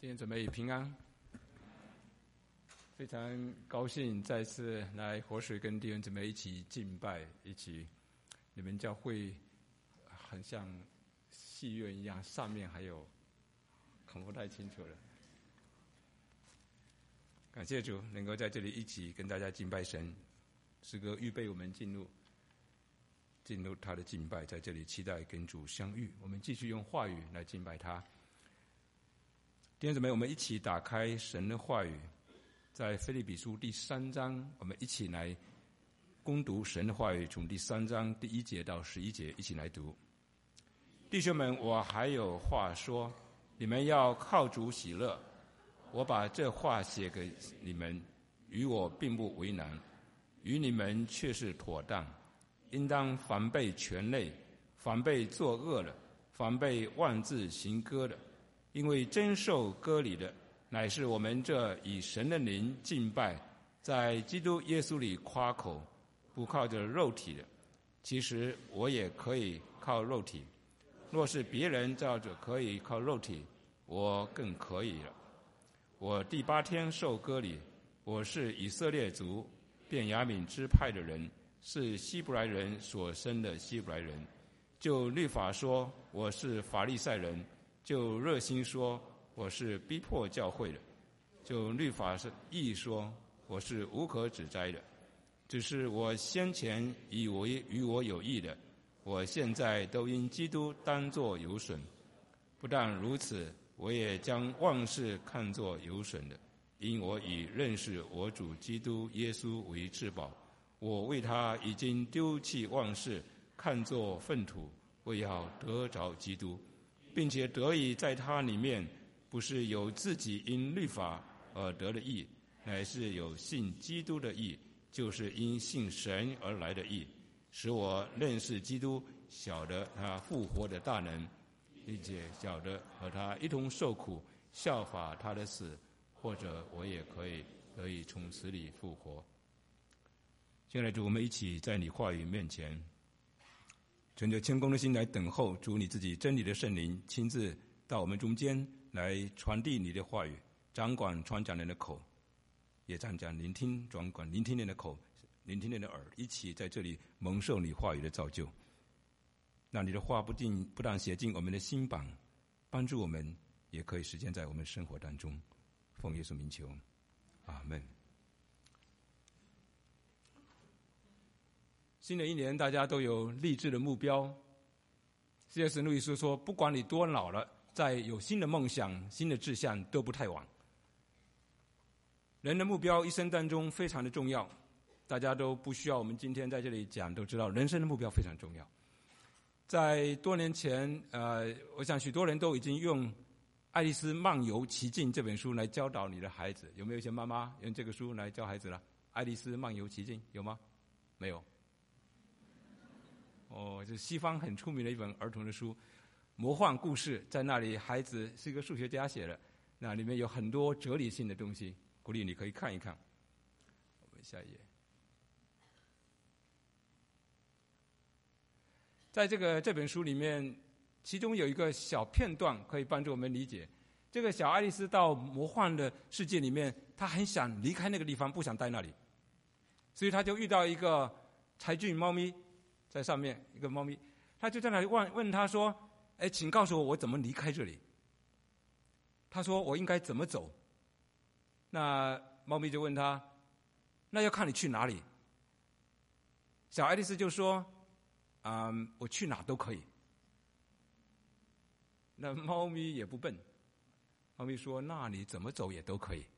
弟兄姊妹平安，非常高兴再次来活水跟弟兄姊妹一起敬拜，你们教会很像戏院一样，上面还有看不太清楚了。感谢主能够在这里一起跟大家敬拜神，诗歌预备我们进入他的敬拜，在这里期待跟主相遇。我们继续用话语来敬拜他。弟兄姊妹，我们一起打开神的话语，在腓立比书第3章，我们一起来攻读神的话语，从第3章第1节到11节，一起来读。弟兄们，我还有话说，你们要靠主喜乐。我把这话写给你们，与我并不为难，与你们却是妥当。应当防备权类，防备作恶的，防备妄自行割的。因为真受割礼的，乃是我们这以神的灵敬拜，在基督耶稣里夸口，不靠着肉体的。其实我也可以靠肉体，若是别人照着可以靠肉体，我更可以了。我第8天受割礼，我是以色列族便雅悯支派的人，是希伯来人所生的希伯来人。就律法说，我是法利赛人；就热心说，我是逼迫教会的；就律法义说，我是无可指摘的。只是我先前以为与我有益的，我现在都因基督当作有损。不但如此，我也将万事看作有损的，因我以认识我主基督耶稣为至宝。我为他已经丢弃万事，看作粪土，为要得着基督，并且得以在他里面，不是有自己因律法而得的义，乃是有信基督的义，就是因信神而来的义，使我认识基督，晓得他复活的大能，并且晓得和他一同受苦，效法他的死，或者我也可以从死里复活。现在主，我们一起在你话语面前，存着谦恭的心来等候主你自己真理的圣灵亲自到我们中间来传递你的话语，掌管传讲人的口，也掌管聆听，掌管聆听人的口，聆听人的耳，一起在这里蒙受你话语的造就。让你的话不但写进我们的心榜，帮助我们也可以实践在我们生活当中。奉耶稣名求，阿们。新的一年大家都有励志的目标。C.S. 路易斯说，不管你多老了，再有新的梦想、新的志向都不太晚。人的目标一生当中非常的重要，大家都不需要我们今天在这里讲，都知道人生的目标非常重要。在多年前，我想许多人都已经用《爱丽丝漫游奇境》这本书来教导你的孩子。有没有一些妈妈用这个书来教孩子了？《爱丽丝漫游奇境》有吗？没有。这是西方很出名的一本儿童的书，魔幻故事，在那里孩子是一个数学家写的，那里面有很多哲理性的东西，鼓励你可以看一看。我们下一页。在这本书里面，其中有一个小片段可以帮助我们理解，这个小爱丽丝到魔幻的世界里面，她很想离开那个地方，不想待那里，所以她就遇到一个柴郡猫咪在上面，一个猫咪，她就在那里问他说：“请告诉我怎么离开这里？”他说：“我应该怎么走？”那猫咪就问他：“那要看你去哪里。”小爱丽丝就说：“我去哪都可以。”那猫咪也不笨，猫咪说：“那你怎么走也都可以。”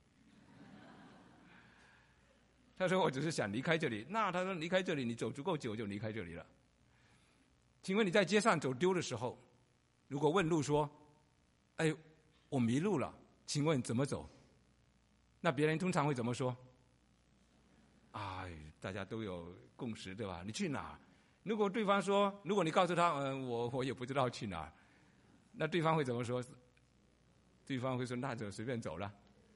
他说：“我只是想离开这里。”那他说：“离开这里，你走足够久就离开这里了。”请问你在街上走丢的时候，如果问路说：“我迷路了，请问怎么走？”那别人通常会怎么说？大家都有共识，对吧？你去哪？如果对方说，如果你告诉他，我也不知道去哪，那对方会怎么说？对方会说，那就随便走了。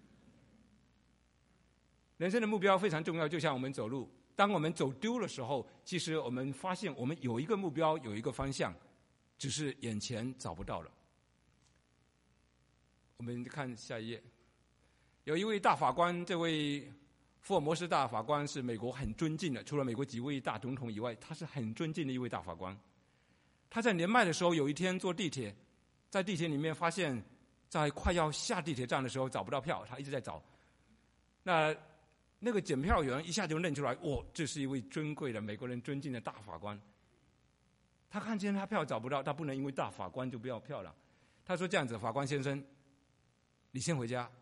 人生的目标非常重要，就像我们走路，当我们走丢的时候，其实我们发现我们有一个目标，有一个方向，只是眼前找不到了。 我们看下一页，有一位大法官，这位福尔摩斯大法官是美国很尊敬的，除了美国几位大总统以外，他是很尊敬的一位大法官。他在年迈的时候，有一天坐地铁，在地铁里面发现，在快要下地铁站的时候找不到票，他一直在找。那个检票员一下就认出来，这是一位尊贵的美国人尊敬的大法官。他看见他票找不到，他不能因为大法官就不要票了。他说：“这样子，法官先生，你先回家，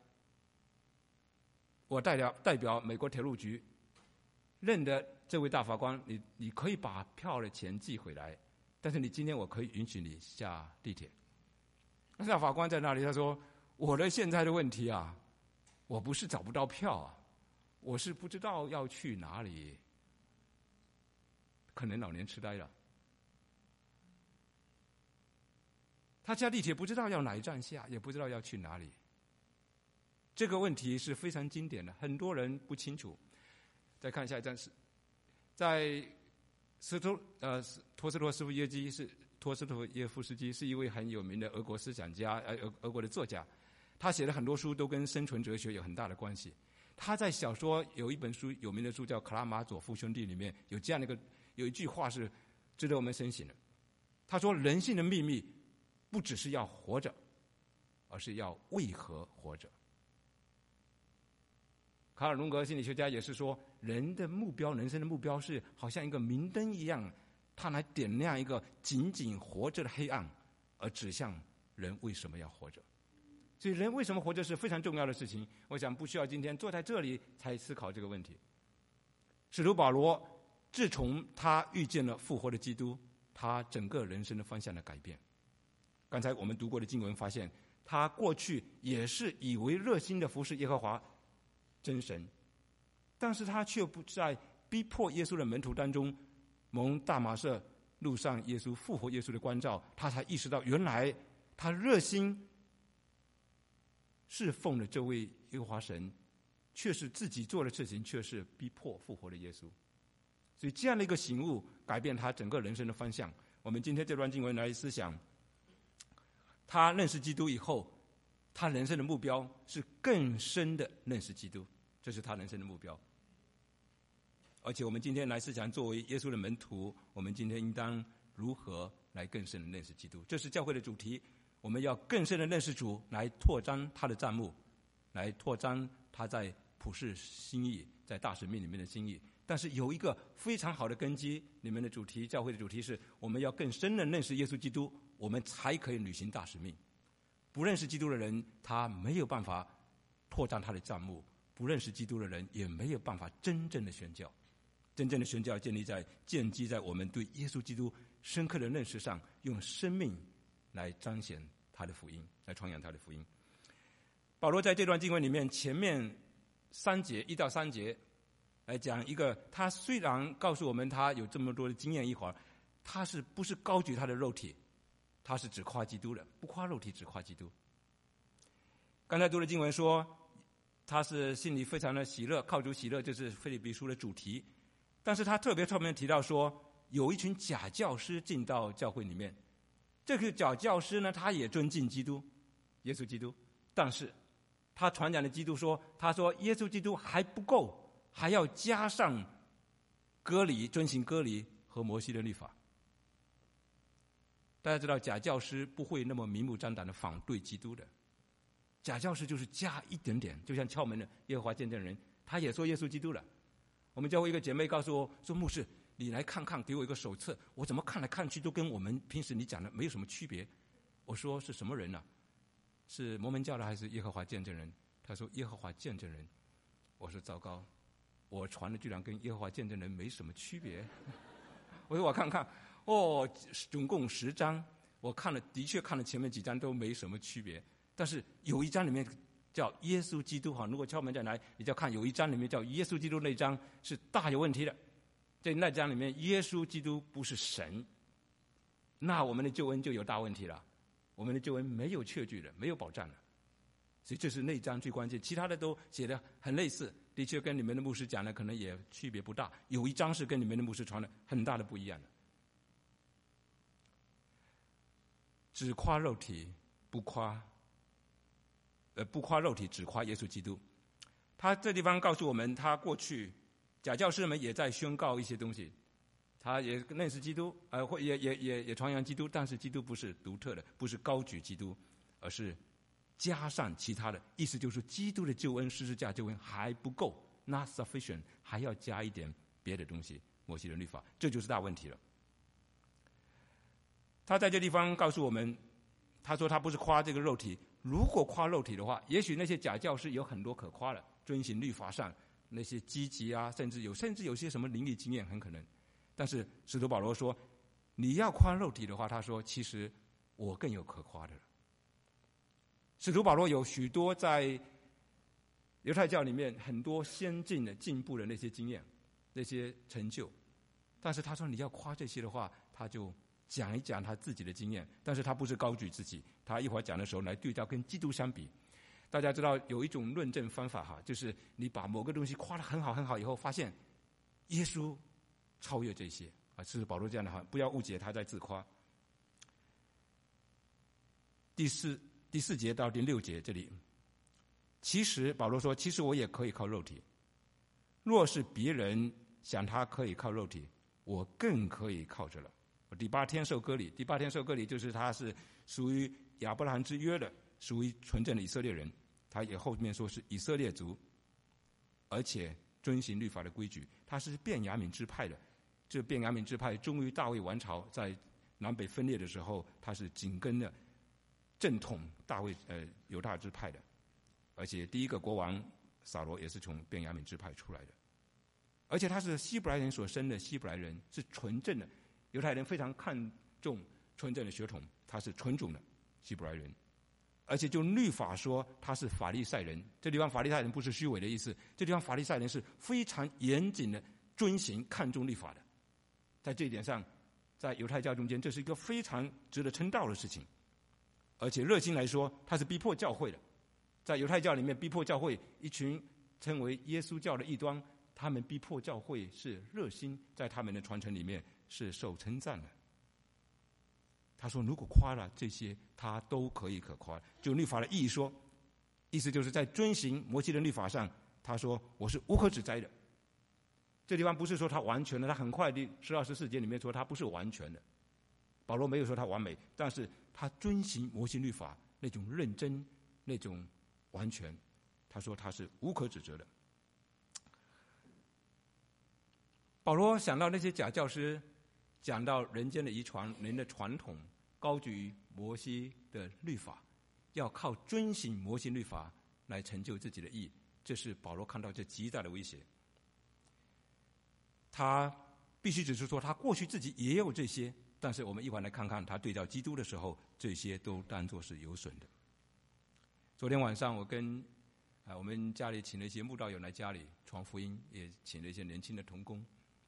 我代表美国铁路局认得这位大法官，你可以把票的钱寄回来，但是你今天我可以允许你下地铁。”那大法官在那里，他说：“我的现在的问题啊，我不是找不到票啊。我是不知道要去哪里，可能老年痴呆了。他下地铁不知道要哪一站下，也不知道要去哪里。这个问题是非常经典的，很多人不清楚。再看下一站是，在托斯托耶夫斯基是一位很有名的俄国思想家，俄国的作家，他写了很多书都跟生存哲学有很大的关系。他在小说有一本书有名的书叫《卡拉马佐夫兄弟》里面有这样的有一句话是值得我们深省的。他说：“人性的秘密不只是要活着，而是要为何活着。”卡尔荣格心理学家也是说，人生的目标是好像一个明灯一样，它来点亮一个仅仅活着的黑暗，而指向人为什么要活着。所以人为什么活着是非常重要的事情，我想不需要今天坐在这里才思考这个问题。使徒保罗自从他遇见了复活的基督，他整个人生的方向的改变。刚才我们读过的经文发现，他过去也是以为热心的服侍耶和华真神，但是他却不在逼迫耶稣的门徒当中蒙大马色路上耶稣复活耶稣的关照，他才意识到原来他热心侍奉的这位耶和华神，却是自己做的事情，却是逼迫复活的耶稣。所以这样的一个醒悟，改变他整个人生的方向。我们今天这段经文来思想，他认识基督以后，他人生的目标是更深的认识基督，这是他人生的目标。而且我们今天来思想，作为耶稣的门徒，我们今天应当如何来更深的认识基督，这是教会的主题。我们要更深的认识主，来拓张他的帐幕，来拓张他在普世心意，在大使命里面的心意。但是有一个非常好的根基，你们的主题，教会的主题是，我们要更深的认识耶稣基督，我们才可以履行大使命。不认识基督的人，他没有办法拓张他的帐幕；不认识基督的人，也没有办法真正的宣教。真正的宣教建基在我们对耶稣基督深刻的认识上，用生命来彰显他的福音，来传扬他的福音。保罗在这段经文里面前面1到3节来讲一个，他虽然告诉我们他有这么多的经验，一会儿他是不是高举他的肉体，他是只夸基督的，不夸肉体，只夸基督。刚才读的经文说他是心里非常的喜乐，靠主喜乐，这是腓立比书的主题。但是他特别提到说，有一群假教师进到教会里面，这个假教师呢，他也尊敬基督，耶稣基督，但是他传讲的基督他说耶稣基督还不够，还要加上割礼，遵行割礼和摩西的律法。大家知道假教师不会那么明目张胆的反对基督的，假教师就是加一点点，就像敲门的耶和华见证人，他也说耶稣基督了。我们教会一个姐妹告诉我说，牧师你来看看，给我一个手册，我怎么看来看去都跟我们平时你讲的没有什么区别。我说是什么人啊？是摩门教的还是耶和华见证人？他说耶和华见证人。我说糟糕，我传的居然跟耶和华见证人没什么区别。我说我看看，总共10章，我的确看了前面几章都没什么区别，但是有一章里面叫耶稣基督，如果敲门进来，你就要看有一章里面叫耶稣基督，那章是大有问题的。在那章里面，耶稣基督不是神，那我们的救恩就有大问题了。我们的救恩没有确据的，没有保障的。所以这是那章最关键，其他的都写得很类似，的确跟你们的牧师讲的可能也区别不大，有一章是跟你们的牧师传的很大的不一样的。只夸肉体，不夸不夸肉体，只夸耶稣基督。他这地方告诉我们，他过去假教师们也在宣告一些东西，他也认识基督，也传扬基督，但是基督不是独特的，不是高举基督，而是加上其他的，意思就是基督的救恩，十字架救恩还不够 ，not sufficient， 还要加一点别的东西，摩西的律法，这就是大问题了。他在这地方告诉我们，他说他不是夸这个肉体，如果夸肉体的话，也许那些假教师有很多可夸了，遵行律法上那些积极啊，甚至有些什么灵力经验，很可能。但是使徒保罗说，你要夸肉体的话，他说其实我更有可夸的了。使徒保罗有许多在犹太教里面很多先进的进步的那些经验，那些成就，但是他说你要夸这些的话，他就讲一讲他自己的经验，但是他不是高举自己，他一会儿讲的时候来对照跟基督相比。大家知道有一种论证方法哈，就是你把某个东西夸得很好很好以后，发现耶稣超越这些啊，是保罗这样的哈，不要误解他在自夸。第四节到第6节这里，其实保罗说，其实我也可以靠肉体，若是别人想他可以靠肉体，我更可以靠着了。我第8天受割礼，第8天受割礼就是他是属于亚伯拉罕之约的，属于纯正的以色列人，他也后面说是以色列族，而且遵行律法的规矩，他是便雅悯支派的。这便雅悯支派终于大卫王朝在南北分裂的时候，他是紧跟的正统犹大支派的，而且第一个国王扫罗也是从便雅悯支派出来的，而且他是希伯来人所生的希伯来人，是纯正的。犹太人非常看重纯正的血统，他是纯种的希伯来人，而且就律法说他是法利赛人。这地方法利赛人不是虚伪的意思，这地方法利赛人是非常严谨的遵行看重律法的。在这一点上，在犹太教中间，这是一个非常值得称道的事情。而且热心来说，他是逼迫教会的。在犹太教里面，逼迫教会一群称为耶稣教的异端，他们逼迫教会是热心，在他们的传承里面是受称赞的。他说如果夸了这些，他都可以可夸。就律法的意义说，意思就是在遵行摩西的律法上，他说我是无可指摘的。这地方不是说他完全的，他很快的12、14节里面说他不是完全的。保罗没有说他完美，但是他遵行摩西律法那种认真，那种完全，他说他是无可指责的。保罗想到那些假教师讲到人间的遗传，人的传统高举摩西的律法，要靠遵行摩西律法来成就自己的义，这是保罗看到这极大的威胁。他必须指出说，他过去自己也有这些，但是我们一会儿来看看他对照基督的时候，这些都当作是有损的。昨天晚上我跟我们家里请了一些慕道友来家里传福音，也请了一些年轻的同工。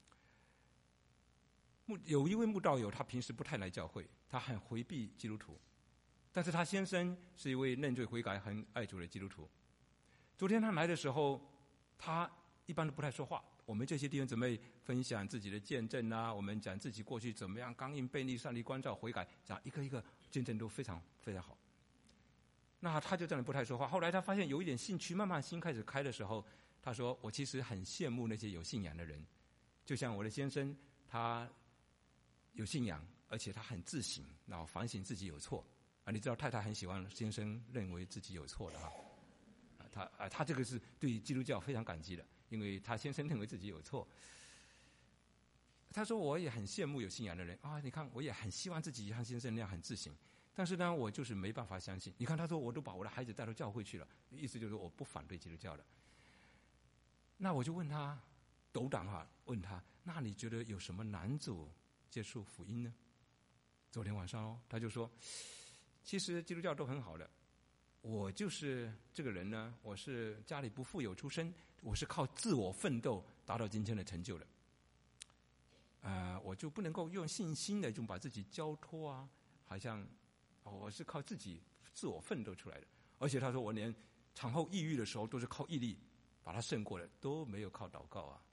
有一位慕道友，他平时不太来教会，他很回避基督徒，但是他先生是一位认罪悔改、很爱主的基督徒。昨天他来的时候，他一般都不太说话。我们这些弟兄姊妹分享自己的见证啊，我们讲自己过去怎么样刚硬悖逆、上帝关照、悔改，讲一个一个见证都非常非常好。那他就这样不太说话。后来他发现有一点兴趣，慢慢心开始开的时候，他说：“我其实很羡慕那些有信仰的人，就像我的先生，他有信仰，而且他很自省，然后反省自己有错啊。你知道太太很喜欢先生认为自己有错的哈，他这个是对基督教非常感激的。”因为他先生认为自己有错，他说我也很羡慕有信仰的人啊！你看，我也很希望自己像先生那样很自省，但是呢，我就是没办法相信。你看，他说我都把我的孩子带到教会去了，意思就是我不反对基督教了。那我就问他，斗胆啊，问他，那你觉得有什么难阻接受福音呢？昨天晚上他就说，其实基督教都很好的。我就是这个人呢，我是家里不富有出身，我是靠自我奋斗达到今天的成就的。我就不能够用信心的就把自己交托啊，好像我是靠自己自我奋斗出来的。而且他说我连产后抑郁的时候都是靠毅力把它胜过的，都没有靠祷告啊。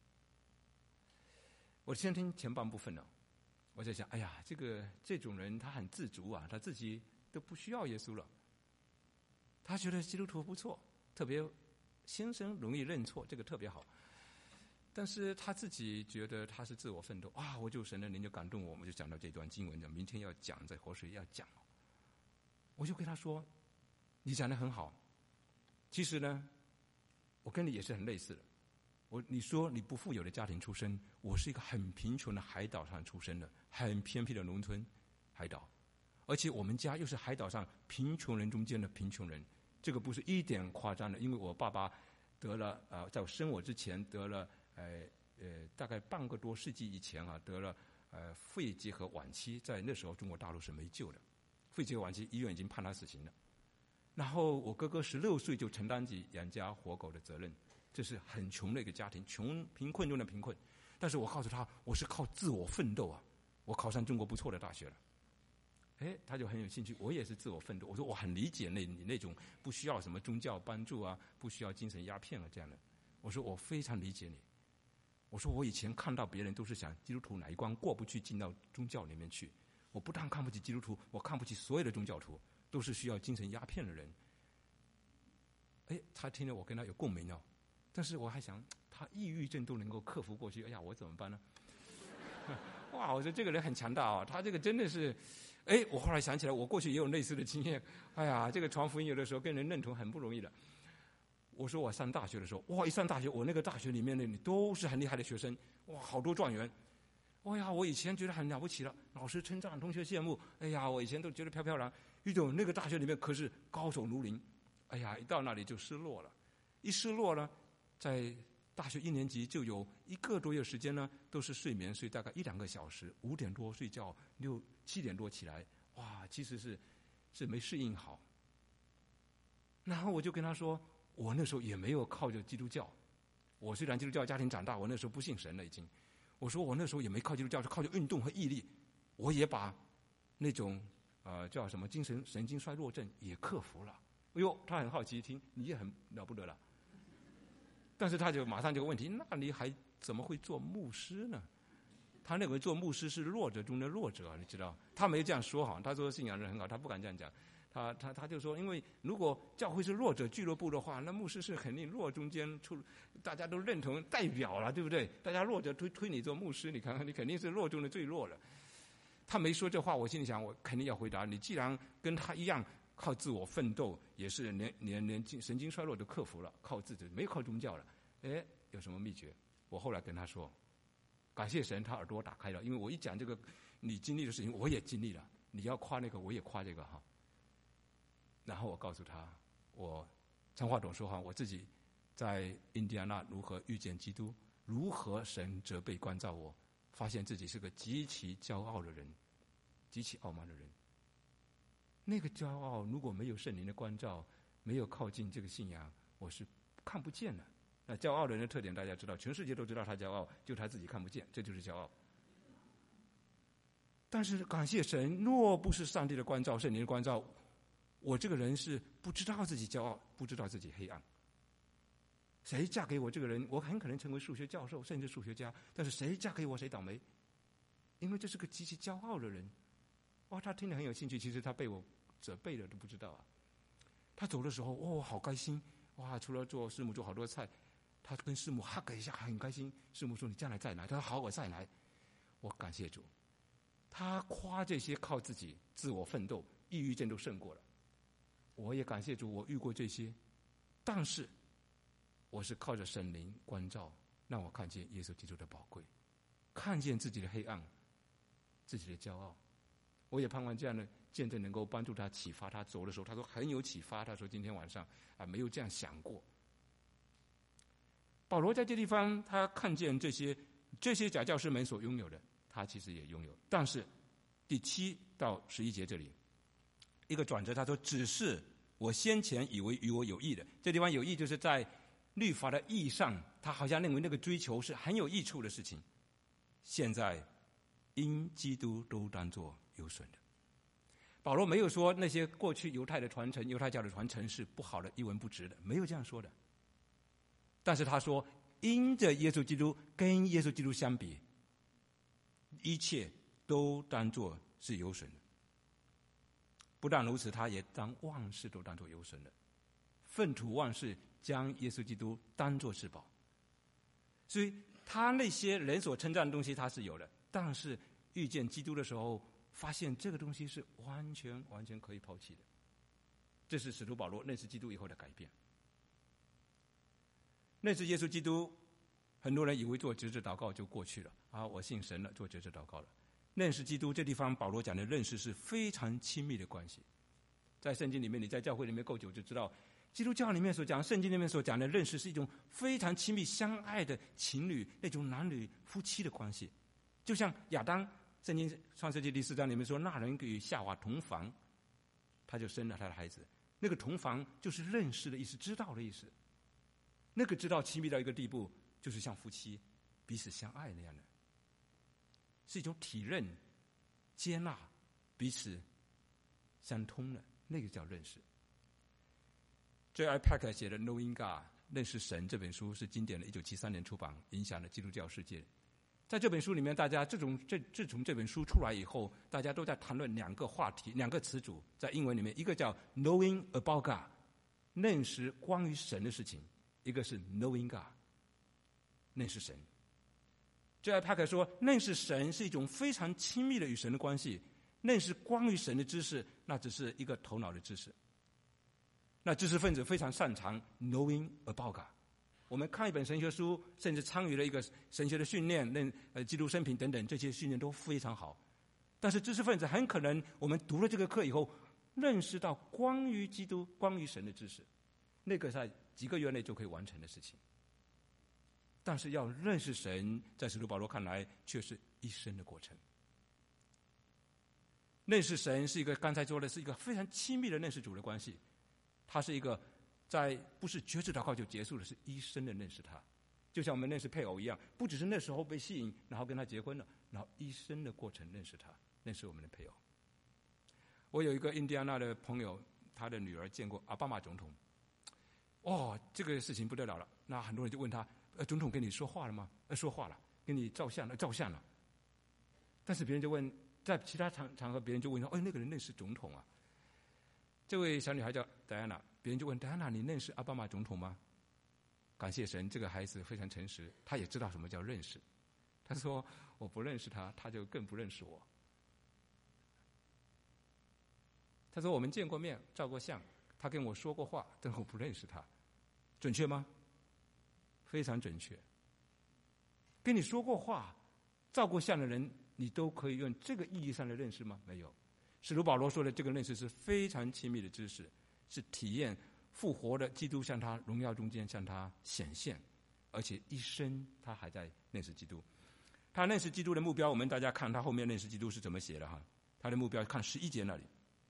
我先听前半部分了，我在想，哎呀，这种人他很自足啊，他自己都不需要耶稣了。 他觉得基督徒不错，特别先生容易认错，这个特别好。但是他自己觉得他是自我奋斗啊！我就神的灵就感动我，我们就讲到这段经文，讲明天要讲，在活水要讲。我就跟他说：“你讲得很好，其实呢，我跟你也是很类似的。你说你不富有的家庭出身，我是一个很贫穷的海岛上出生的，很偏僻的农村海岛，而且我们家又是海岛上贫穷人中间的贫穷人，这个不是一点夸张的，因为我爸爸得了在我生我之前得了。”大概半个多世纪以前得了肺结核晚期，在那时候中国大陆是没救的，肺结核晚期医院已经判他死刑了。然后我哥哥16岁就承担起养家活口的责任，这是很穷的一个家庭，贫困中的贫困。但是我告诉他，我是靠自我奋斗我考上中国不错的大学了。他就很有兴趣，我也是自我奋斗。我说我很理解你那种不需要什么宗教帮助不需要精神鸦片这样的。我说我非常理解你。我说我以前看到别人都是想基督徒哪一关过不去进到宗教里面去，我不但看不起基督徒，我看不起所有的宗教徒，都是需要精神鸦片的人。他听了我跟他有共鸣但是我还想他抑郁症都能够克服过去，我怎么办呢？哇，我说这个人很强大他这个真的是，我后来想起来，我过去也有类似的经验。这个传福音有的时候跟人认同很不容易的。我说我上大学的时候，一上大学，我那个大学里面的都是很厉害的学生，好多状元。我以前觉得很了不起了，老师称赞，同学羡慕，我以前都觉得飘飘然。遇到那个大学里面可是高手如林，一到那里就失落了。一失落呢，在大学1年级就有1个多月时间呢，都是睡眠，睡大概1-2个小时，5点多睡觉，7点多起来，其实是没适应好。然后我就跟他说，我那时候也没有靠着基督教，我虽然基督教家庭长大，我那时候不信神了已经。我说我那时候也没靠基督教，是靠着运动和毅力，我也把那种叫什么神经衰弱症也克服了。他很好奇，听你也很了不得了。但是他就马上这个问题，那你还怎么会做牧师呢？他认为做牧师是弱者中的弱者，你知道？他没这样说他说信仰人很好，他不敢这样讲。他就说，因为如果教会是弱者俱乐部的话，那牧师是肯定弱中间大家都认同代表了，对不对？大家弱者推你做牧师，你看看你肯定是弱中的最弱了。他没说这话，我心里想，我肯定要回答你。既然跟他一样靠自我奋斗，也是连神经衰弱都克服了，靠自己没靠宗教了，有什么秘诀？我后来跟他说，感谢神，他耳朵打开了，因为我一讲这个你经历的事情，我也经历了。你要夸那个，我也夸这个然后我告诉他，我长话短说我自己在印第安纳如何遇见基督，如何神责备关照我，发现自己是个极其骄傲的人，极其傲慢的人。那个骄傲如果没有圣灵的关照，没有靠近这个信仰，我是看不见的。那骄傲的人的特点大家知道，全世界都知道他骄傲，就他自己看不见，这就是骄傲。但是感谢神，若不是上帝的关照，圣灵的关照，我这个人是不知道自己骄傲，不知道自己黑暗。谁嫁给我这个人，我很可能成为数学教授，甚至数学家。但是谁嫁给我，谁倒霉，因为这是个极其骄傲的人。他听得很有兴趣，其实他被我责备了都不知道他走的时候，好开心，除了做师母做好多菜，他跟师母hug一下，很开心。师母说：“你将来再来。”他说：“好，我再来。”我感谢主。他夸这些靠自己自我奋斗，抑郁症都胜过了。我也感谢主，我遇过这些，但是我是靠着圣灵关照，让我看见耶稣基督的宝贵，看见自己的黑暗，自己的骄傲。我也盼望这样的见证能够帮助他，启发他。走的时候他说很有启发，他说今天晚上没有这样想过。保罗在这地方他看见这些假教师们所拥有的，他其实也拥有。但是第7到11节这里一个转折，他说只是我先前以为与我有益的。这地方有益就是在律法的意义上，他好像认为那个追求是很有益处的事情，现在因基督都当作有损的。保罗没有说那些过去犹太教的传承是不好的，一文不值的，没有这样说的。但是他说因着耶稣基督，跟耶稣基督相比，一切都当作是有损的。不但如此，他也当万事都当作有损的。 粪土万事，将耶稣基督当作是宝。所以他那些人所称赞的东西他是有的，但是遇见基督的时候，发现这个东西是完全可以抛弃的。这是使徒保罗认识基督以后的改变。认识耶稣基督，很多人以为做决志祷告就过去了啊，我信神了，做决志祷告了。认识基督这地方，保罗讲的认识是非常亲密的关系。在圣经里面，你在教会里面够久就知道，基督教里面所讲，圣经里面所讲的认识是一种非常亲密相爱的情侣，那种男女夫妻的关系。就像亚当，圣经创世纪第4章里面说，那人与夏娃同房，他就生了他的孩子。那个同房就是认识的意思，知道的意思。那个知道亲密到一个地步，就是像夫妻彼此相爱那样的，是一种体认、接纳、彼此相通的，那个叫认识。J.I. Packer 写的《Knowing God》认识神这本书是经典的，1973年出版，影响了基督教世界。在这本书里面，大家自从这本书出来以后，大家都在谈论两个话题，两个词组，在英文里面，一个叫 Knowing about God， 认识关于神的事情，一个是 Knowing God， 认识神。J.I. Packer 说，认识神是一种非常亲密的与神的关系，认识关于神的知识，那只是一个头脑的知识。那知识分子非常擅长 Knowing about God。我们看一本神学书，甚至参与了一个神学的训练，基督生平等等，这些训练都非常好。但是知识分子很可能，我们读了这个课以后，认识到关于基督、关于神的知识，那个在几个月内就可以完成的事情。但是要认识神，在使徒保罗看来，却是一生的过程。认识神是一个，刚才说的是一个非常亲密的认识主的关系，它是一个在不是决志祷告就结束了，是一生的认识他，就像我们认识配偶一样，不只是那时候被吸引，然后跟他结婚了，然后一生的过程认识他，认识我们的配偶。我有一个印第安纳的朋友，他的女儿见过奥巴马总统，这个事情不得了了。那很多人就问他，总统跟你说话了吗？说话了。跟你照相了？照相了。但是别人就问，在其他场合别人就问说，那个人认识总统啊？这位小女孩叫戴安娜，别人就问戴安娜，你认识奥巴马总统吗？感谢神，这个孩子非常诚实，他也知道什么叫认识。他说我不认识他，他就更不认识我。他说我们见过面，照过相，他跟我说过话，但我不认识他。准确吗？非常准确。跟你说过话、照过相的人，你都可以用这个意义上的认识吗？没有。使徒保罗说的这个认识是非常亲密的知识，是体验复活的基督向他荣耀中间向他显现，而且一生他还在认识基督。他认识基督的目标，我们大家看他后面认识基督是怎么写的哈。他的目标看11节那里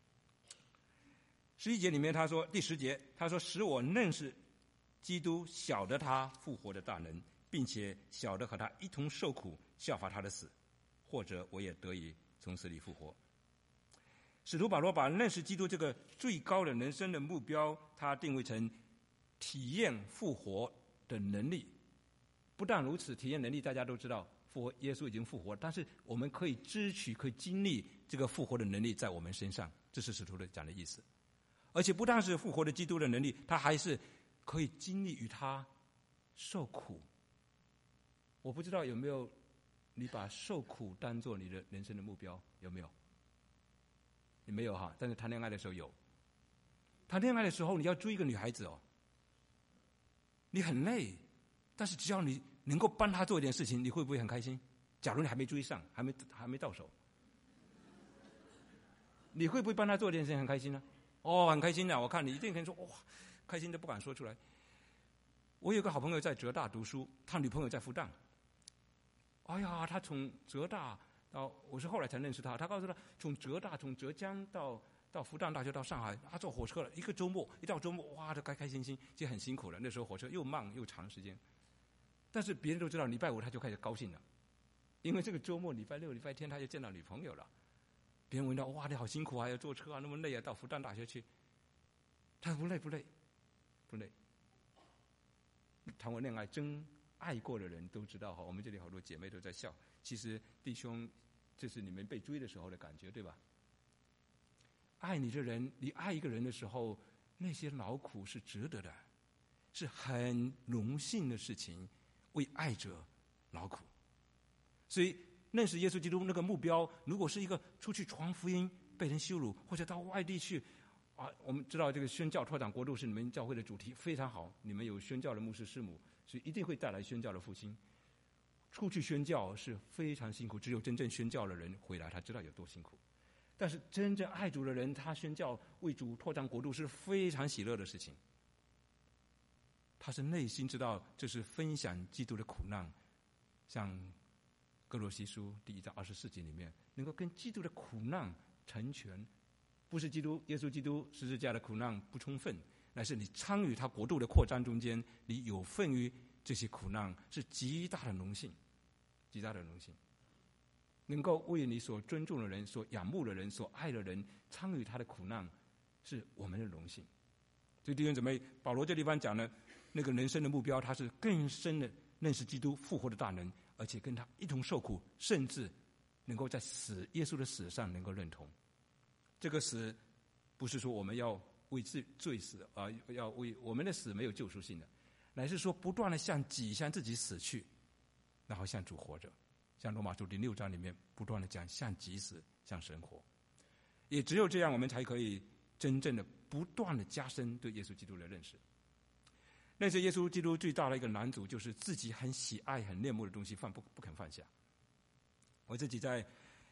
，11节里面他说，第10节他说，使我认识基督，晓得他复活的大能，并且晓得和他一同受苦，效法他的死，或者我也得以从死里复活。使徒保罗把认识基督这个最高的人生的目标，他定位成体验复活的能力。不但如此，体验能力大家都知道，复活耶稣已经复活，但是我们可以支取、可以经历这个复活的能力在我们身上，这是使徒的讲的意思。而且不但是复活的基督的能力，他还是可以经历与他受苦。我不知道有没有你把受苦当作你的人生的目标，有没有？你没有哈，但是谈恋爱的时候有。谈恋爱的时候，你要追一个女孩子你很累，但是只要你能够帮她做一点事情，你会不会很开心？假如你还没追上，还没到手，你会不会帮她做一点事情很开心呢？很开心的，我看你一定可以说哇，开心的不敢说出来。我有个好朋友在浙大读书，他女朋友在复旦。他从浙大到，我是后来才认识他。他告诉他，从浙大从浙江到复旦大学到上海，他坐火车了，一个周末，一到周末哇，他开开心心，其实很辛苦了。那时候火车又慢又长时间，但是别人都知道，礼拜五他就开始高兴了，因为这个周末礼拜六、礼拜天他就见到女朋友了。别人闻到哇，你好辛苦啊，要坐车啊，那么累啊，到复旦大学去。他说不累不累不累。谈过恋爱真爱过的人都知道我们这里好多姐妹都在笑。其实弟兄，这是你们被追的时候的感觉，对吧？爱你的人，你爱一个人的时候， 那些劳苦是值得的，是很荣幸的事情，为爱者劳苦。所以认识耶稣基督那个目标，如果是一个出去传福音被人羞辱，或者到外地去我们知道这个宣教拓展国度是你们教会的主题，非常好，你们有宣教的牧师师母，所以一定会带来宣教的复兴。出去宣教是非常辛苦，只有真正宣教的人回来，他知道有多辛苦。但是真正爱主的人，他宣教为主拓展国度是非常喜乐的事情。他是内心知道这是分享基督的苦难，像哥罗西书第1章24节里面，能够跟基督的苦难成全，不是耶稣基督十字架的苦难不充分，乃是你参与他国度的扩张中间，你有份于这些苦难，是极大的荣幸，极大的荣幸。能够为你所尊重的人、所仰慕的人、所爱的人参与他的苦难，是我们的荣幸。所以弟兄姊妹，保罗这地方讲呢，那个人生的目标，他是更深的认识基督复活的大能，而且跟他一同受苦，甚至能够在耶稣的死上能够认同。这个死不是说我们要为罪死要为我们的死没有救赎性的，乃是说不断的向自己死去，然后向主活着。像罗马书第6章里面不断的讲向己死，向神活。也只有这样，我们才可以真正的不断的加深对耶稣基督的认识。认识耶稣基督最大的一个难处，就是自己很喜爱很恋慕的东西不肯放下。我自己在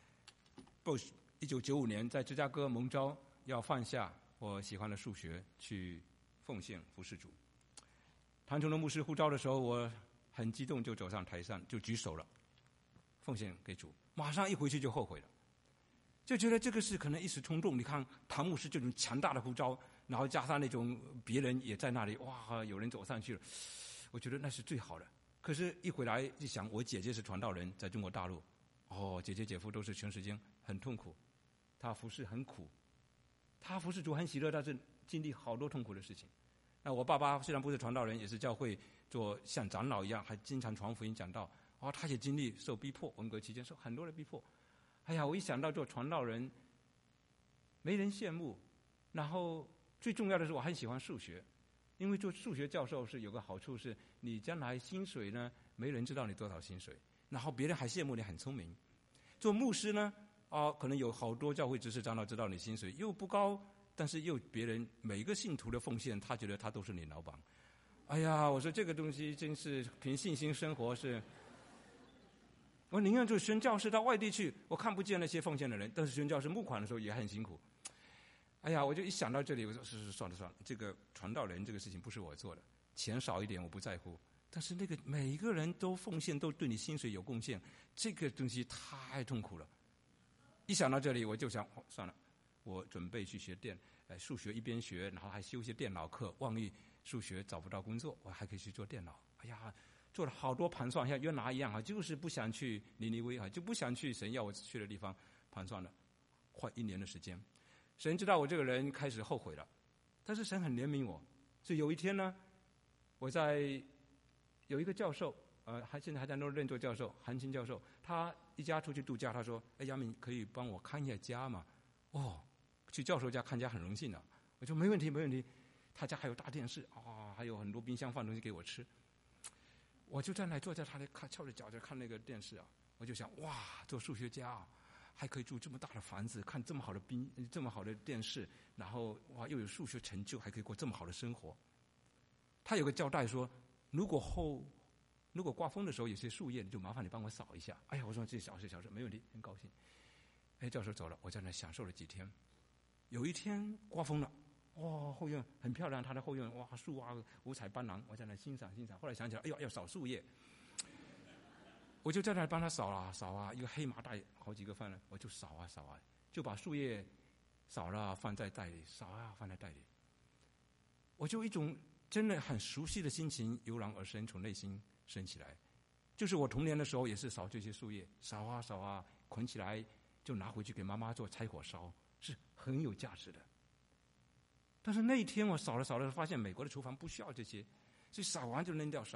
1995年在芝加哥蒙召，要放下我喜欢的数学去奉献服侍主。唐崇荣牧师呼召的时候，我很激动，就走上台上就举手了，奉献给主。马上一回去就后悔了，就觉得这个事可能一时冲动。你看唐牧师这种强大的呼召，然后加上那种别人也在那里，哇，有人走上去了，我觉得那是最好的。可是一回来一想，我姐姐是传道人，在中国大陆，姐姐姐夫都是全时间，很痛苦，他服侍很苦，他服侍主很喜乐，但是经历好多痛苦的事情。那我爸爸虽然不是传道人，也是教会做像长老一样，还经常传福音讲道，他也经历受逼迫，文革期间受很多的逼迫。哎呀，我一想到做传道人没人羡慕，然后最重要的是我很喜欢数学，因为做数学教授是有个好处，是你将来薪水呢没人知道你多少薪水，然后别人还羡慕你很聪明。做牧师呢可能有好多教会执事长老知道你薪水又不高，但是又别人每一个信徒的奉献，他觉得他都是你老板。哎呀，我说这个东西真是凭信心生活是。我宁愿做宣教士到外地去，我看不见那些奉献的人，但是宣教士募款的时候也很辛苦。哎呀，我就一想到这里，我说是算了，这个传道人这个事情不是我做的，钱少一点我不在乎，但是那个每一个人都奉献，都对你薪水有贡献，这个东西太痛苦了。一想到这里，我就想算了，我准备去学数学，一边学，然后还修一些电脑课，万一数学找不到工作，我还可以去做电脑。哎呀，做了好多盘算，像约拿一样就是不想去尼尼微就不想去神要我去的地方盘算了，快1年的时间。神知道我这个人开始后悔了，但是神很怜悯我，所以有一天呢，我在有一个教授，现在还在那任做教授，韩青教授，他一家出去度假，他说：“哎，杨敏可以帮我看一下家吗？”去教授家看家很荣幸的，我说没问题没问题。他家还有大电视还有很多冰箱放东西给我吃。我就在那坐在他那翘着脚在看那个电视我就想哇，做数学家还可以住这么大的房子，看这么好的这么好的电视，然后哇又有数学成就，还可以过这么好的生活。他有个交代说，如果刮风的时候有些树叶，你就麻烦你帮我扫一下。哎呀，我说这小事没问题，很高兴。教授走了，我在那享受了几天。有一天刮风了，后院很漂亮，他的后院树五彩斑斓，我在那欣赏。后来想起来，要扫树叶，我就在那帮他扫一个黑麻袋好几个放了，我就扫就把树叶扫了放在袋里，放在袋里。我就一种真的很熟悉的心情油然而生，从内心升起来。就是我童年的时候也是扫这些树叶，扫捆起来就拿回去给妈妈做柴火烧，是很有价值的。但是那一天我扫了，发现美国的厨房不需要这些，所以扫完就扔掉。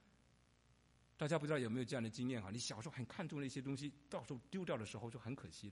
大家不知道有没有这样的经验你小时候很看重的一些东西，到时候丢掉的时候就很可惜了。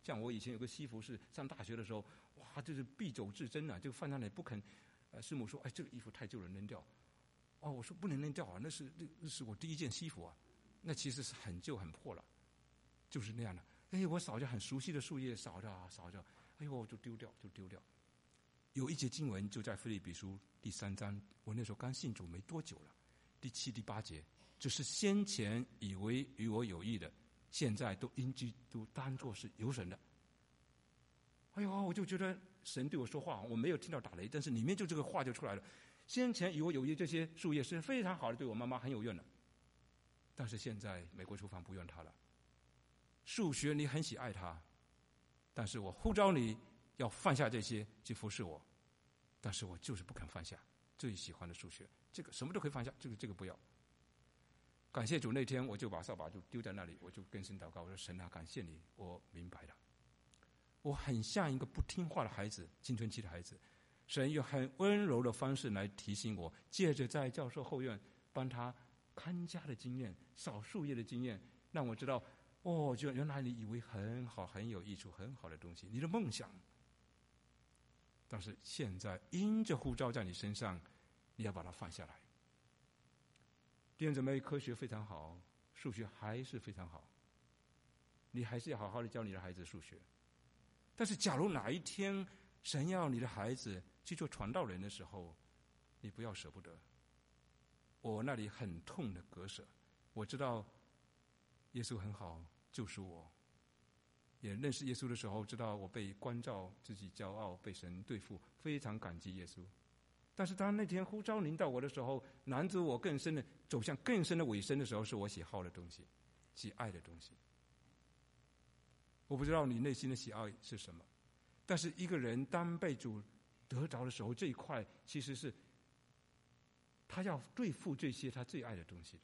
像我以前有个西服是上大学的时候，哇，就是敝帚至真啊，就放在那里不肯。师母说：“哎，这个衣服太旧了，扔掉。”哦，我说不能扔掉啊，那是我第一件西服啊，那其实是很旧很破了，就是那样的。哎，我扫着很熟悉的树叶，扫着，哎呦，就丢掉。有一节经文就在腓立比书第3章，我那时候刚信主没多久了，第7、第8节，只是先前以为与我有益的，现在都因基督当作是有神的。哎呦，我就觉得神对我说话，我没有听到打雷，但是里面就这个话就出来了。先前与我有益这些树叶是非常好的，对我妈妈很有用的，但是现在美国厨房不用它了。数学你很喜爱它，但是我呼召你要放下这些去服侍我，但是我就是不肯放下最喜欢的数学，这个什么都可以放下，这个不要。感谢主，那天我就把扫把就丢在那里，我就跟神祷告，我说神啊，感谢你，我明白了。我很像一个不听话的孩子，青春期的孩子，神用很温柔的方式来提醒我，借着在教授后院帮他看家的经验、扫树叶的经验，让我知道，哦，就原来你以为很好、很有益处、很好的东西，你的梦想，但是现在因着呼召在你身上，你要把它放下来。弟兄姊妹，科学非常好，数学还是非常好，你还是要好好的教你的孩子数学。但是假如哪一天神要你的孩子去做传道人的时候，你不要舍不得。我那里很痛的割舍，我知道耶稣很好，救赎我，也认识耶稣的时候知道我被关照，自己骄傲，被神对付，非常感激耶稣。但是当那天呼召临到我的时候，拦阻我更深的走向更深的尾声的时候，是我喜好的东西，喜爱的东西。我不知道你内心的喜爱是什么，但是一个人当被主得着的时候，这一块其实是他要对付这些他最爱的东西的。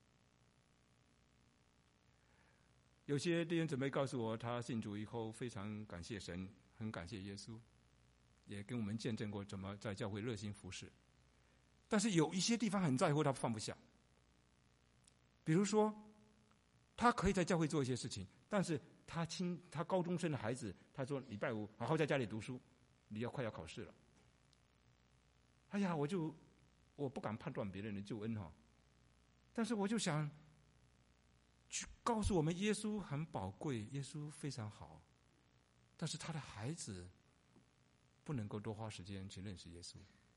有些弟兄姊妹告诉我，他信主以后非常感谢神，很感谢耶稣，也跟我们见证过怎么在教会热心服侍。但是有一些地方很在乎，他放不下。比如说，他可以在教会做一些事情，但是他高中生的孩子，他说礼拜5好好在家里读书，你快要考试了。哎呀，我不敢判断别人的救恩哈，但是我就想去告诉我们，耶稣很宝贵，耶稣非常好，但是他的孩子不能够多花时间去认识耶稣。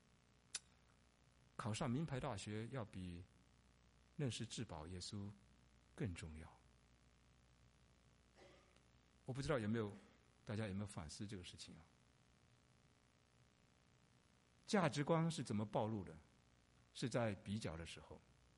考上名牌大学要比认识至宝耶稣更重要。我不知道大家有没有反思这个事情啊？价值观是怎么暴露的？是在比较的时候，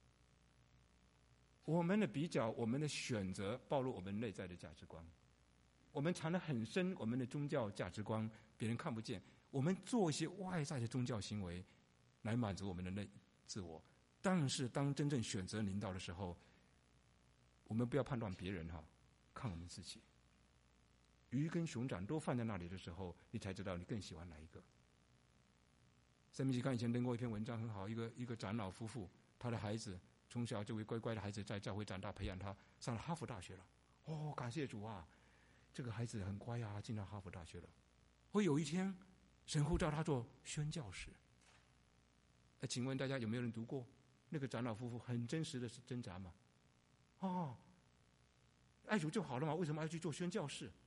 我们的比较，我们的选择暴露我们内在的价值观。我们藏得很深，我们的宗教价值观别人看不见，我们做一些外在的宗教行为来满足我们的内自我。但是当真正选择领导的时候，我们不要判断别人哈，看我们自己。鱼跟熊掌都放在那里的时候，你才知道你更喜欢哪一个。生命期刊以前登过一篇文章，很好，一个长老夫妇，他的孩子从小这位乖乖的孩子在教会长大，培养他上了哈佛大学了。哦，感谢主啊，这个孩子很乖啊，进到哈佛大学了。有一天神呼召他做宣教士。请问大家有没有人读过那个长老夫妇很真实的挣扎吗？哦，爱主就好了嘛，为什么要去做宣教士？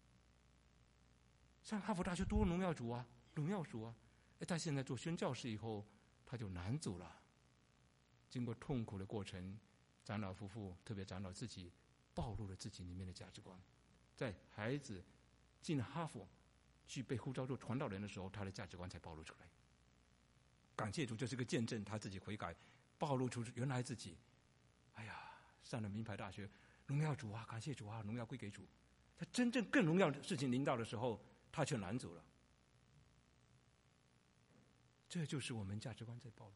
上哈佛大学多荣耀主啊，荣耀主啊！他现在做宣教士以后，他就难走了。经过痛苦的过程，长老夫妇，特别长老自己，暴露了自己里面的价值观。在孩子进了哈佛，去被呼召做传道人的时候，他的价值观才暴露出来。感谢主，这是个见证，他自己悔改，暴露出原来自己，哎呀，上了名牌大学，荣耀主啊，感谢主啊，荣耀归给主。他真正更荣耀的事情临到的时候，他却拦阻了。这就是我们价值观在暴露。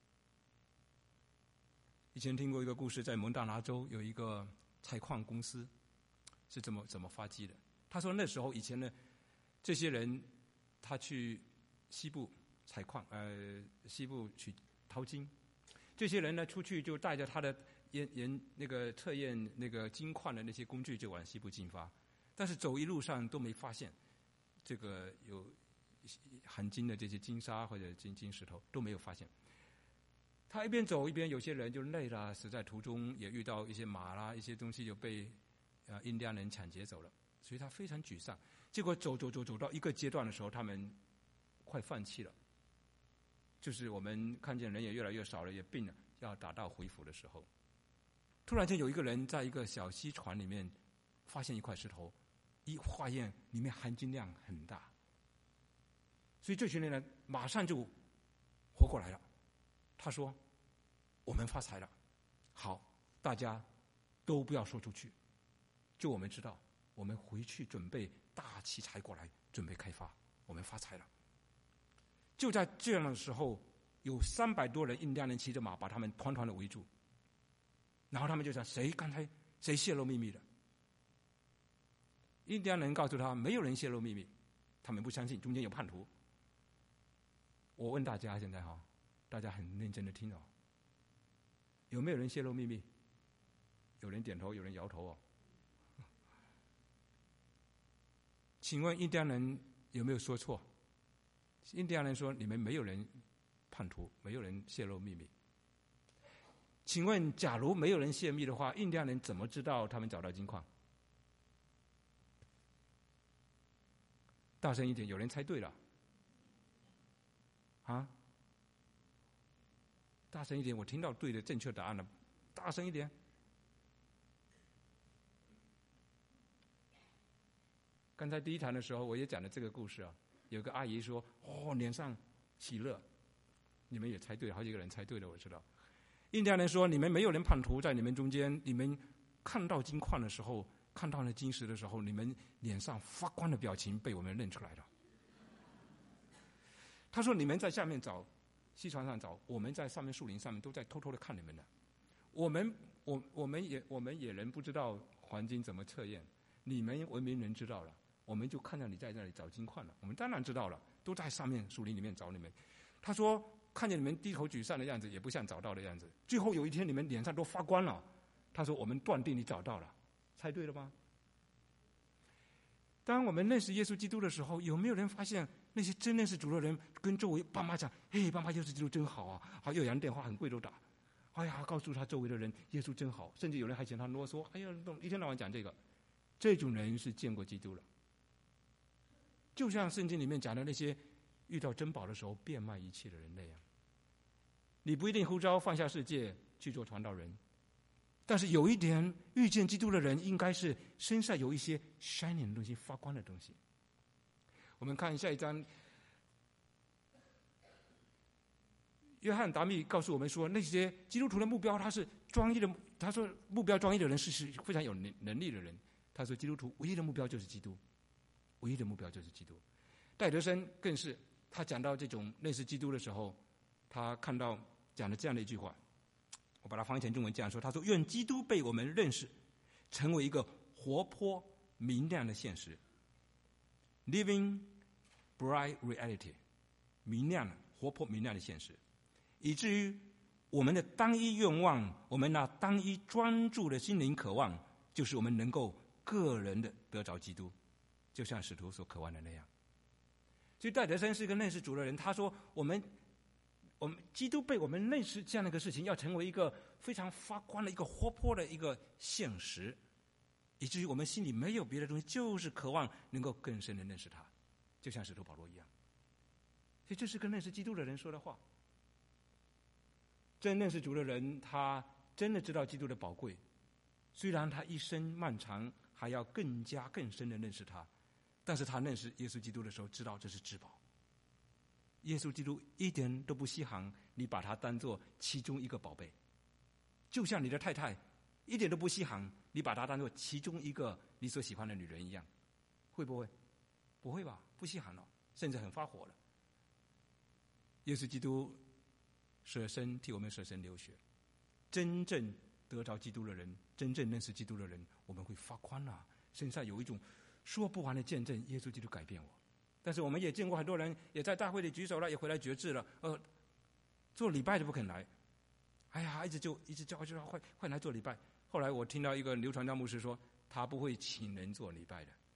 以前听过一个故事，在蒙大拿州有一个采矿公司是怎么发迹的。他说那时候以前呢，这些人他去西部采矿，西部去淘金。这些人呢出去就带着他的那个测验那个金矿的那些工具就往西部进发。 但是走一路上都没发现这个有含金的这些金沙或者金石头，都没有发现。他一边走一边，有些人就累了，死在途中，也遇到一些马啦，一些东西就被印第安人抢劫走了，所以他非常沮丧。结果走到一个阶段的时候，他们快放弃了。就是我们看见人也越来越少了，也病了，要达到恢复的时候，突然间有一个人在一个小溪船里面发现一块石头，一化验里面含金量很大，所以这群人呢马上就活过来了。他说：“我们发财了，好，大家都不要说出去，就我们知道，我们回去准备大器材过来，准备开发，我们发财了。”就在这样的时候，有300多人印第安人骑着马把他们团团的围住，然后他们就想刚才谁泄露秘密的？印第安人告诉他没有人泄露秘密，他们不相信中间有叛徒。我问大家现在大家很认真的听有没有人泄露秘密？有人点头，有人摇头请问印第安人有没有说错？印第安人说你们没有人叛徒，没有人泄露秘密。请问假如没有人泄密的话，印第安人怎么知道他们找到金矿？大声一点，有人猜对了大声一点，我听到对的正确答案了，大声一点。刚才第一堂的时候我也讲了这个故事有个阿姨说脸上喜乐，你们也猜对了，好几个人猜对了，我知道。印第安人说你们没有人叛徒在你们中间，你们看到金矿的时候，看到了金石的时候，你们脸上发光的表情被我们认出来了。他说你们在下面找，溪船上找，我们在上面树林上面都在偷偷的看你们的。我们野人不知道黄金怎么测验，你们文明人知道了，我们就看到你在那里找金矿了，我们当然知道了，都在上面树林里面找你们。他说看见你们低头沮丧的样子，也不像找到的样子，最后有一天你们脸上都发光了。他说我们断定你找到了。猜对了吗？当我们认识耶稣基督的时候，有没有人发现那些真认识主的人跟周围爸妈讲，嘿，爸妈耶稣基督真好好有人电话很贵都打，告诉他周围的人耶稣真好，甚至有人还嫌他啰嗦，一天到晚讲这个。这种人是见过基督了，就像圣经里面讲的那些遇到珍宝的时候变卖一切的人那样。你不一定呼召放下世界去做传道人，但是有一点，遇见基督的人应该是身上有一些 shining 的东西，发光的东西。我们看下一章，约翰达密告诉我们说，那些基督徒的目标他是专一的，他说目标专一的人是非常有能力的人。他说基督徒唯一的目标就是基督，唯一的目标就是基督。戴德生更是，他讲到这种认识基督的时候，他看到讲了这样的一句话，我把它翻译成中文这样说，他说愿基督被我们认识，成为一个活泼明亮的现实， living bright reality， 明亮活泼明亮的现实，以至于我们的单一愿望，我们那单一专注的心灵渴望，就是我们能够个人的得着基督，就像使徒所渴望的那样。所以戴德生是一个认识主的人，他说我们基督被我们认识这样的一个事情，要成为一个非常发光的一个活泼的一个现实，以至于我们心里没有别的东西，就是渴望能够更深的认识他，就像使徒保罗一样。所以这是跟认识基督的人说的话。真认识主的人，他真的知道基督的宝贵，虽然他一生漫长，还要更深的认识他，但是他认识耶稣基督的时候，知道这是至宝。耶稣基督一点都不稀罕你把他当作其中一个宝贝，就像你的太太一点都不稀罕你把他当作其中一个你所喜欢的女人一样，会不会？不会吧，不稀罕了，甚至很发火了。耶稣基督舍身替我们舍身流血，真正得着基督的人，真正认识基督的人，我们会发光了，身上有一种说不完的见证，耶稣基督改变我。但是我们也见过很多人也在大会里举手了，也回来决志了，做礼拜都不肯来，一直叫快来做礼拜。后来我听到一个刘传道牧师说，他不会请人做礼拜的，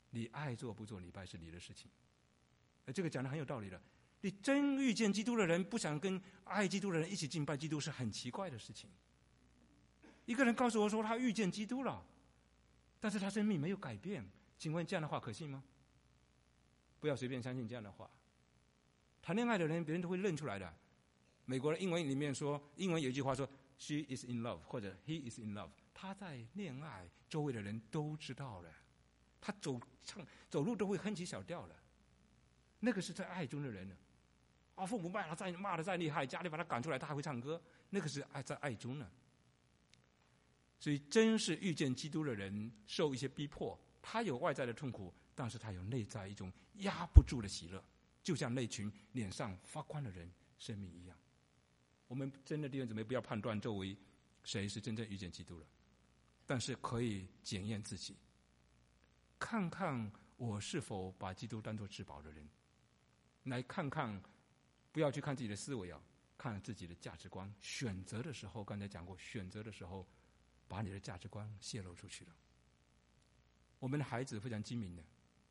你爱做不做礼拜是你的事情。这个讲得很有道理的。你真遇见基督的人，不想跟爱基督的人一起敬拜基督，是很奇怪的事情。一个人告诉我说他遇见基督了，但是他生命没有改变，请问这样的话可信吗？不要随便相信这样的话。谈恋爱的人，别人都会认出来的。美国的英文里面说，英文有一句话说 "She is in love" 或者 "He is in love"， 他在恋爱，周围的人都知道了。他走路都会哼起小调了，那个是在爱中的人了。父母骂得再厉害，家里把他赶出来，他还会唱歌，那个是在爱中呢。所以，真是遇见基督的人，受一些逼迫，他有外在的痛苦，但是他有内在一种压不住的喜乐，就像那群脸上发光的人生命一样。我们真的弟兄姊妹，不要判断周围谁是真正遇见基督了，但是可以检验自己，看看我是否把基督当作至宝的人，来看看，不要去看自己的思维啊，看自己的价值观。选择的时候，刚才讲过，选择的时候，把你的价值观泄露出去了。我们的孩子非常精明的，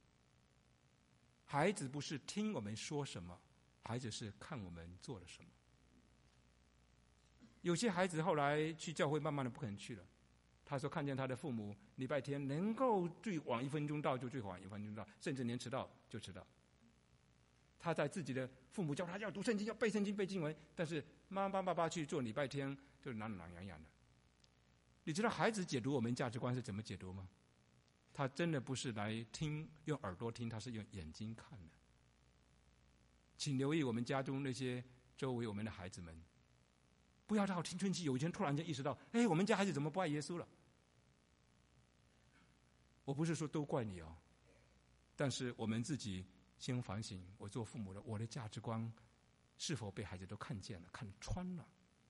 孩子不是听我们说什么，孩子是看我们做了什么。有些孩子后来去教会，慢慢的不肯去了。他说看见他的父母礼拜天能够最晚1分钟到就最晚1分钟到，甚至连迟到就迟到。他在自己的父母叫他要读圣经，要背圣经背经文，但是妈妈爸爸去做礼拜天就懒洋洋的。你知道孩子解读我们价值观是怎么解读吗？他真的不是来听用耳朵听，他是用眼睛看的。请留意我们家中那些周围我们的孩子们，不要到青春期有一天突然间意识到，我们家孩子怎么不爱耶稣了？我不是说都怪你哦，但是我们自己先反省，我做父母的，我的价值观是否被孩子都看见了、看穿了？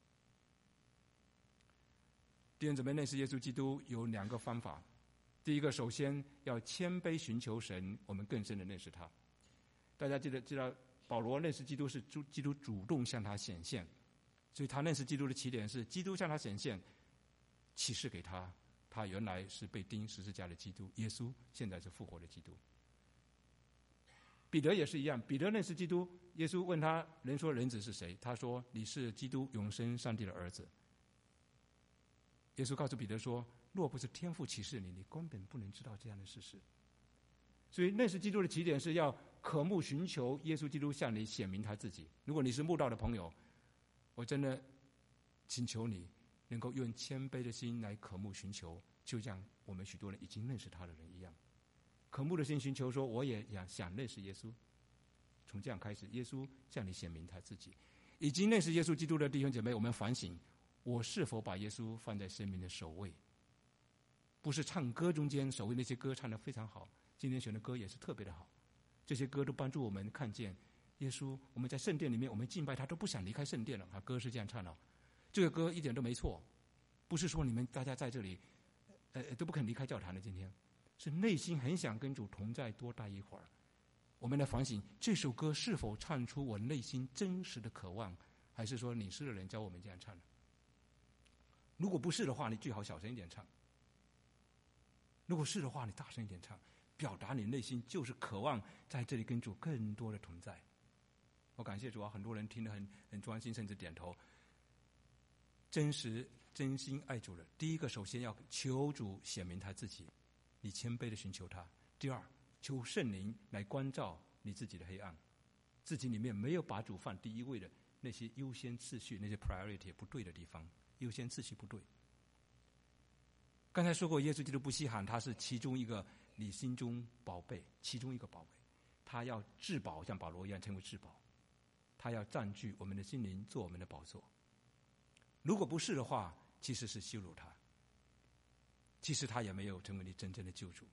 弟兄姊妹，认识耶稣基督有2个方法。第一个，首先要谦卑寻求神，我们更深的认识他。大家知道保罗认识基督是基督主动向他显现，所以他认识基督的起点是基督向他显现，启示给他，他原来是被钉十字架的基督，耶稣现在是复活的基督。彼得也是一样，彼得认识基督，耶稣问他，人说人子是谁？他说你是基督，永生上帝的儿子。耶稣告诉彼得说，若不是天父启示你，你根本不能知道这样的事实。所以认识基督的起点是要渴慕寻求耶稣基督向你显明他自己。如果你是慕道的朋友，我真的请求你能够用谦卑的心来渴慕寻求，就像我们许多人已经认识他的人一样，渴慕的心寻求说，我也想认识耶稣。从这样开始，耶稣向你显明他自己。已经认识耶稣基督的弟兄姐妹，我们反省，我是否把耶稣放在生命的首位？不是唱歌中间首位，那些歌唱得非常好，今天选的歌也是特别的好，这些歌都帮助我们看见耶稣。我们在圣殿里面，我们敬拜他都不想离开圣殿了。歌是这样唱的，这个歌一点都没错，不是说你们大家在这里都不肯离开教堂的，今天是内心很想跟主同在多待一会儿。我们来反省这首歌是否唱出我内心真实的渴望，还是说领诗的人教我们这样唱的？如果不是的话，你最好小声一点唱；如果是的话，你大声一点唱，表达你内心就是渴望在这里跟主更多的同在。我感谢主啊，很多人听得很专心，甚至点头。真心爱主的，第一个首先要求主显明他自己，你谦卑的寻求他。第二，求圣灵来关照你自己的黑暗，自己里面没有把主放第一位的那些优先次序，那些 priority 不对的地方，优先次序不对。刚才说过，耶稣基督不稀罕，他是其中一个你心中宝贝，其中一个宝贝。他要至宝，像保罗一样成为至宝，他要占据我们的心灵，做我们的宝座。如果不是的话，其实是羞辱他，其实他也没有成为你真正的救主。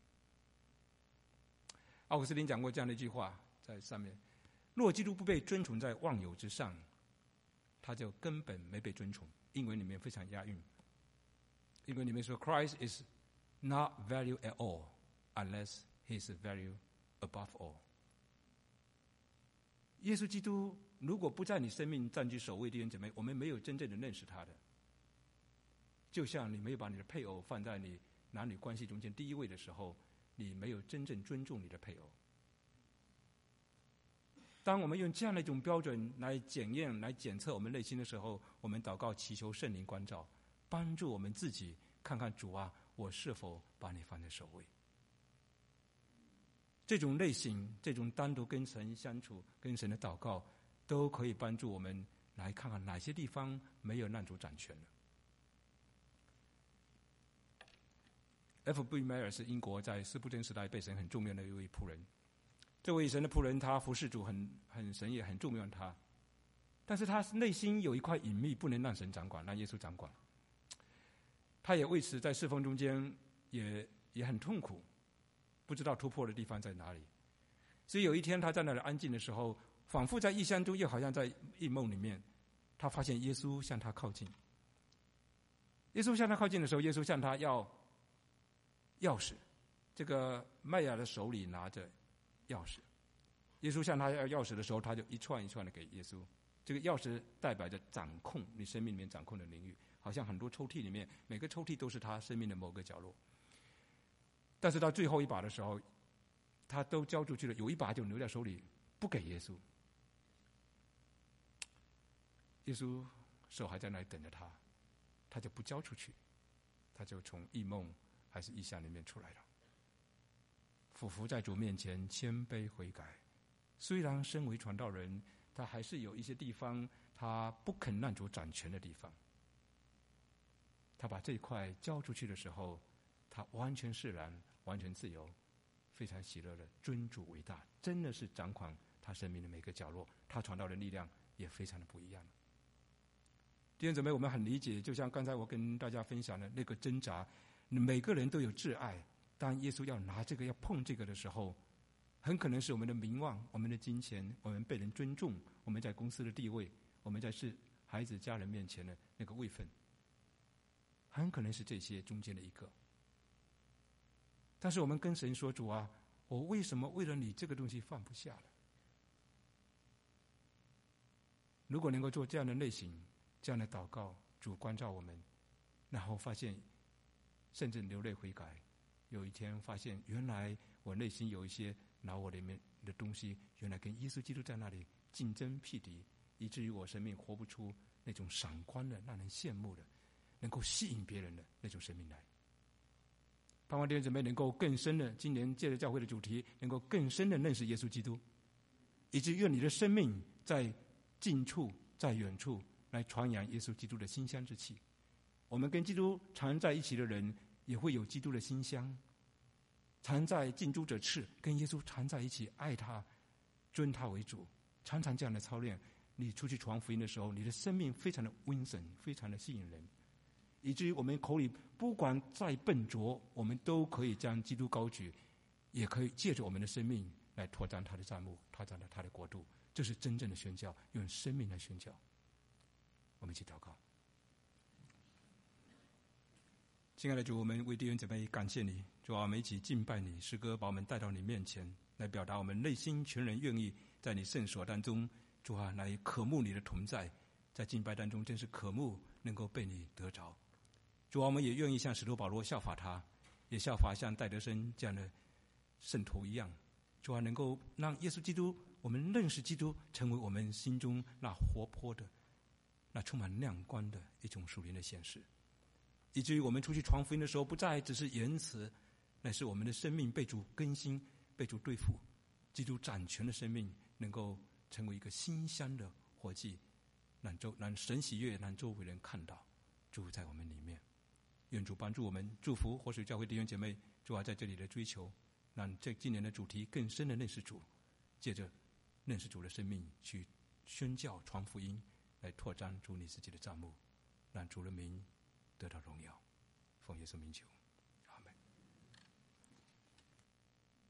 奥古斯丁讲过这样的一句话，在上面：若基督不被尊崇在万有之上，他就根本没被尊崇。英文里面非常押韵，英文里面说 Christ is not valued at all unless he is valued above all。 耶稣基督如果不在你生命占据首位，弟兄姐妹，我们没有真正的认识他的。就像你没有把你的配偶放在你男女关系中间第一位的时候， 你没有真正尊重你的配偶。当我们用这样的一种标准来检验、来检测我们内心的时候，我们祷告祈求圣灵关照，帮助我们自己看看主啊，我是否把你放在首位。这种类型，这种单独跟神相处、跟神的祷告，都可以帮助我们来看看哪些地方没有让主掌权了。F.B. Meyer 是英国在斯布真时代被神很重用的一位仆人。这位神的仆人，他服侍主神也很重用他，但是他内心有一块隐秘，不能让神掌管，让耶稣掌管。他也为此在侍奉中间也很痛苦，不知道突破的地方在哪里。所以有一天他在那里安静的时候，仿佛在异象中，又好像在异梦里面，他发现耶稣向他靠近。耶稣向他靠近的时候，耶稣向他要钥匙。这个麦亚的手里拿着钥匙，耶稣向他要钥匙的时候，他就一串一串的给耶稣。这个钥匙代表着掌控你生命里面掌控的领域，好像很多抽屉里面，每个抽屉都是他生命的某个角落。但是到最后一把的时候，他都交出去了，有一把就留在手里，不给耶稣。耶稣手还在那里等着他，他就不交出去，他就从异梦还是异象里面出来了。俯伏在主面前谦卑悔改，虽然身为传道人，他还是有一些地方他不肯让主掌权的地方。他把这一块交出去的时候，他完全释然，完全自由，非常喜乐的尊主为大，真的是掌管他生命的每个角落。他传道的力量也非常的不一样。弟兄姊妹，我们很理解，就像刚才我跟大家分享的那个挣扎，每个人都有挚爱，当耶稣要拿这个要碰这个的时候，很可能是我们的名望、我们的金钱、我们被人尊重、我们在公司的地位、我们在孩子家人面前的那个位分，很可能是这些中间的一个。但是我们跟神说，主啊，我为什么为了你这个东西放不下了？如果能够做这样的类型，这样的祷告，主关照我们，然后发现甚至流泪悔改，有一天发现原来我内心有一些拿我里面的东西，原来跟耶稣基督在那里竞争匹敌，以至于我生命活不出那种闪光的、让人羡慕的、能够吸引别人的那种生命来。盼望弟兄姊妹能够更深的，今年借着教会的主题，能够更深的认识耶稣基督，以至于愿你的生命在近处、在远处来传扬耶稣基督的馨香之气。我们跟基督常在一起的人，也会有基督的馨香。常在近朱者赤，跟耶稣常在一起，爱他、尊他为主，常常这样的操练，你出去传福音的时候，你的生命非常的温顺，非常的吸引人，以至于我们口里不管再笨拙，我们都可以将基督高举，也可以借着我们的生命来拓展他的帐幕，拓展了他的国度。这是真正的宣教，用生命来宣教。我们一起祷告。亲爱的主，我们为弟兄姊妹感谢你，主啊，我们一起敬拜你，诗歌把我们带到你面前，来表达我们内心全人愿意在你圣所当中，主啊，来渴慕你的同在，在敬拜当中真是渴慕能够被你得着。主啊，我们也愿意像使徒保罗效法他，也效法像戴德生这样的圣徒一样，主啊，能够让耶稣基督，我们认识基督，成为我们心中那活泼的、那充满亮光的一种属灵的显示，以至于我们出去传福音的时候，不再只是言辞，乃是我们的生命被主更新、被主对付，基督掌权的生命能够成为一个馨香的活祭，让神喜悦，让周围人看到主在我们里面。愿主帮助我们，祝福活水教会弟兄姐妹，主啊，在这里的追求，让这今年的主题更深的认识主，借着认识主的生命去宣教传福音，来拓展主你自己的帐幕，让主的名得到荣耀。奉耶稣名求。